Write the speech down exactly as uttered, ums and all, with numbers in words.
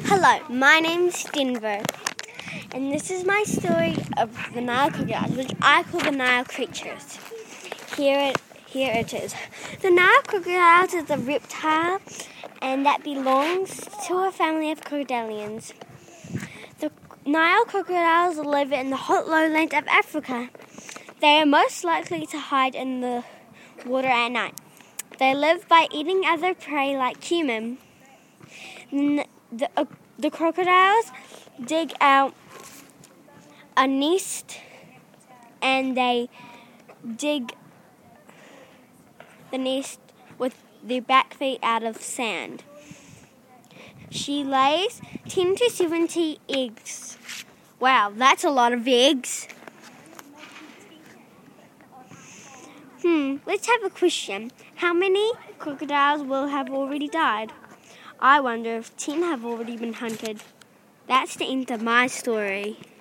Hello, my name's Denver, and this is my story of the Nile crocodiles, which I call the Nile creatures. Here it, here it is. The Nile crocodiles is a reptile, and that belongs to a family of crocodilians. The Nile crocodiles live in the hot lowlands of Africa. They are most likely to hide in the water at night. They live by eating other prey like human. The, uh, the crocodiles dig out a nest and they dig the nest with their back feet out of sand. She lays ten to seventy eggs. Wow, that's a lot of eggs. Hmm, let's have a question. How many crocodiles will have already died? I wonder if ten have already been hunted. That's the end of my story.